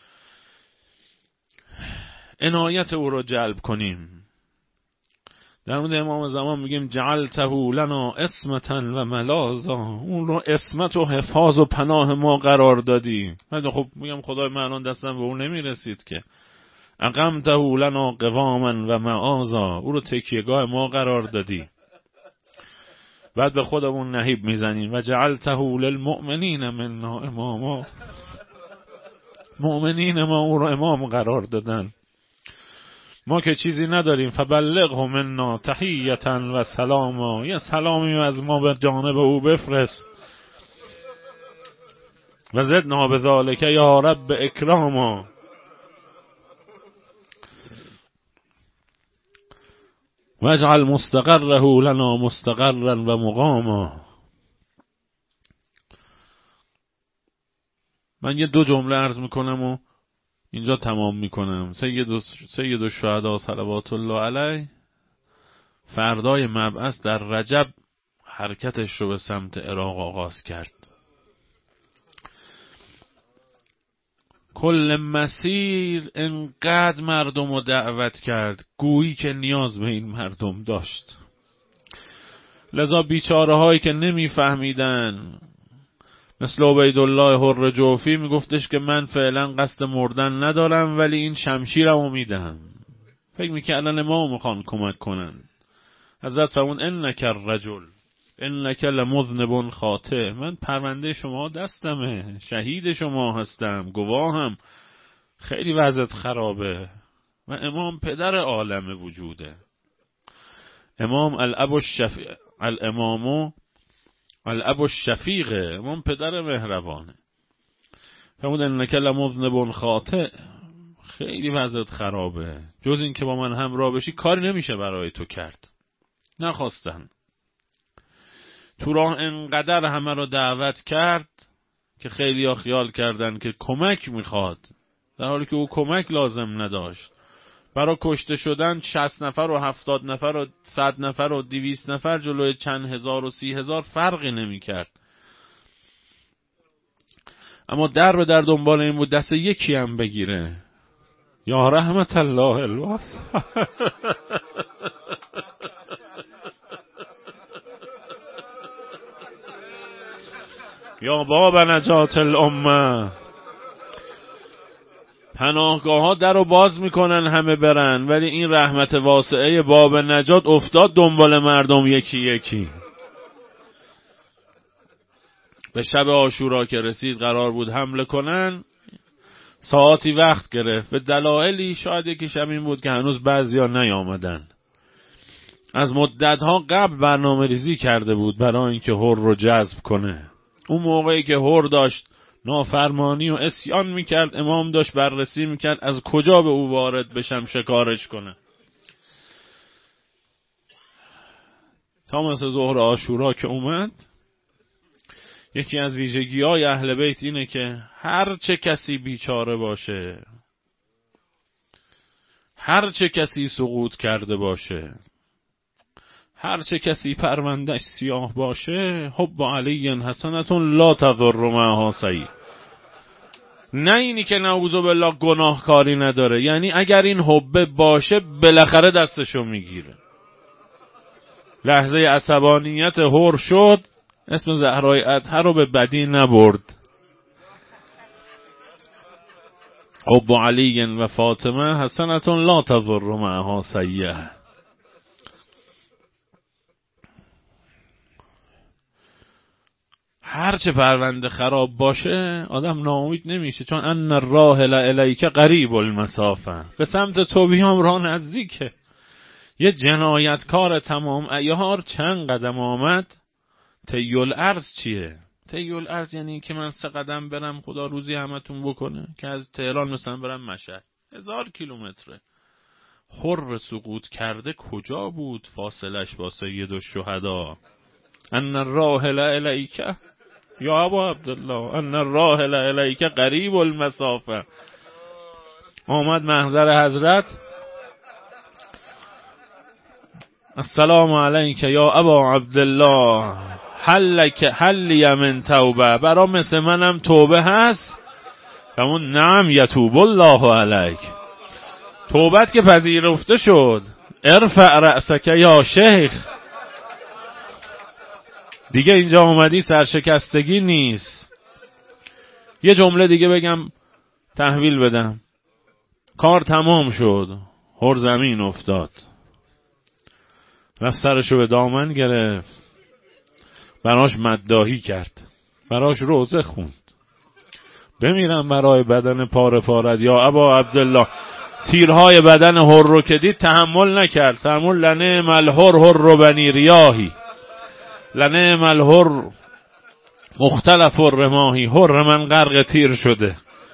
عنایت او رو جلب کنیم. در مورد امام زمان میگیم جعلته لنا اسمتا و ملاذا، اون رو اسمت و حفاظ و پناه ما قرار دادی. من خب میگم خدای من الان دستم به اون نمیرسید که. اقمته لنا قواما و معاذا، او رو تکیهگاه ما قرار دادی. بعد به خودمون نهیب میزنیم و جعلته للمؤمنین منا اماما، مؤمنین ما او رو امام قرار دادن. ما که چیزی نداریم، فبلغه منا تحیتا و سلاما، یه سلامی از ما به جانب او بفرست. و زدنا بذالک یا رب اکراما، و اجعل مستقره لنا مستقرا و مقاما. من یه 2 جمله عرض میکنم و اینجا تمام میکنم. سید الشهدا صلوات الله علیه فردای مبعث در رجب حرکتش رو به سمت عراق آغاز کرد. کل مسیر انقدر مردم رو دعوت کرد گویی که نیاز به این مردم داشت. لذا بیچاره هایی که نمیفهمیدن مثل عبیدالله حر جوفی میگفتش که من فعلا قصد مردن ندارم ولی این شمشیرمو میدم. فکر میکردن امام میخوان کمک کنن. حضرت فرمود انک الرجل انک لمذنب خاطئ، من پرونده شما دستمه، شهید شما هستم، گواهم، خیلی وضعت خرابه. و امام پدر عالم وجوده، امام الاب الشفیقه، امام پدر مهربانه. فرمود انک لمذنب خاطئ، خیلی وضعت خرابه، جز این که با من همراه بشی کاری نمیشه برای تو کرد. نخواستن. تو راه انقدر همه رو دعوت کرد که خیلی ها خیال کردن که کمک میخواد، در حالی که او کمک لازم نداشت. برای کشته شدن 60 نفر و 70 نفر و 100 نفر و 200 نفر جلوی چند هزار و 30,000 فرقی نمی کرد. اما در به در دنبال این بود دست یکی هم بگیره. یا رحمت الله الواسع. یا باب نجات الامه، پناهگاه ها در رو باز میکنن همه برن، ولی این رحمت واسعه باب نجات افتاد دنبال مردم یکی یکی. به شب عاشورا که رسید قرار بود حمله کنن، ساعتی وقت گرفت. به دلایلی شاید یکی شب این بود که هنوز بعضیا نیامدن. از مدتها قبل برنامه ریزی کرده بود برای اینکه هر رو جذب کنه. اون موقعی که هر داشت نافرمانی و عصیان میکرد، امام داشت بررسی میکرد از کجا به او وارد بشم شکارش کنه. تا مثل ظهر عاشورا که اومد، یکی از ویژگی‌های اهل بیت اینه که هر چه کسی بیچاره باشه، هر چه کسی سقوط کرده باشه، هر چه کسی پروندهش سیاه باشه، حب علی حسنتون لا تضر معها سیئ. نه اینی که نعوذ بالله گناهکاری نداره، یعنی اگر این حب باشه بالاخره دستشو میگیره. لحظه عصبانیت هر شد، اسم زهرای اطهر رو به بدی نبرد. حب علی و فاطمه حسنة لا تضر معها سیئه. هرچه پرونده خراب باشه آدم ناامید نمیشه، چون ان الراحل الیک قریب المسافه، به سمت تو بیام راه نزدیکه. یه جنایتکار تمام عیار چند قدم آمد. طیل ارض چیه؟ طیل ارض یعنی که من 3 قدم برم خدا روزی همتون بکنه، که از تهران مثلا برم مشهد 1000 کیلومتره. حر سقوط کرده کجا بود فاصلش با سید الشهدا؟ ان الراحل الیک یا ابا عبدالله ان الراحل الیک قریب المسافه. آمد محضر حضرت، السلام علیک یا ابا عبدالله هل لی من توبه، برا مثل منم توبه هست؟ همون نعم یتوب الله علیک، توبت که پذیرفته شد. ارفع رأسک یا شیخ، دیگه اینجا اومدی سرشکستگی نیست. یه جمله دیگه بگم تحویل بدم. کار تمام شد، هر زمین افتاد، رفت سرشو به دامن گرفت، براش مداحی کرد، براش روزه خوند. بمیرم برای بدن پاره پارد یا ابا عبدالله. تیرهای بدن هر رو که دید تحمل نکرد، فرمود لنعم الحر حر بنی ریاحی، لنعم الحر مختلف الرماحی، حر من غرق تیر شده.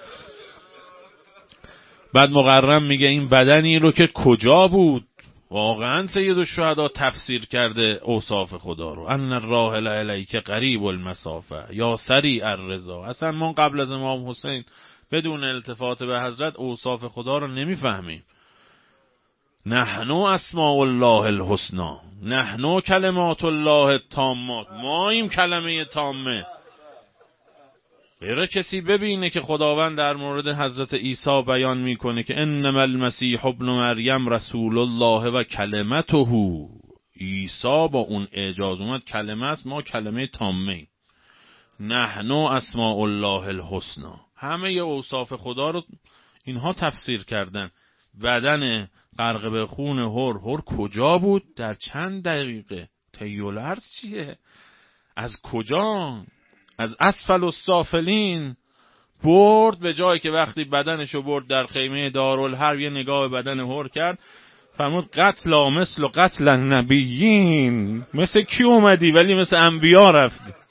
بعد مقرم میگه این بدنی رو که کجا بود؟ واقعا سید الشهدا تفسیر کرده اوصاف خدا رو. ان الراحل الیک قریب المسافه یا سریع الرضا. اصلا ما قبل از امام حسین بدون التفات به حضرت اوصاف خدا رو نمیفهمیم. نحن اسماء الله الحسنا، نحن کلمات الله التامات، ما این کلمه تامه. غیر کسی ببینه که خداوند در مورد حضرت عیسی بیان میکنه که انما المسیح ابن مریم رسول الله و کلمته. عیسی با اون اعجاز اومد کلمه است، ما کلمه تامه. نحن اسماء الله الحسنا، همه اوصاف خدا رو اینها تفسیر کردن. بدن غرق به خون هر کجا بود؟ در چند دقیقه. طیل ارض چیه؟ از کجا؟ از اسفل السافلین برد، به جایی که وقتی بدنشو برد در خیمه دارالحرب یه نگاه بدن هر کرد، فرمود قتل مثل قتل النبیین. مثل کی اومدی؟ ولی مثل انبیا رفتی.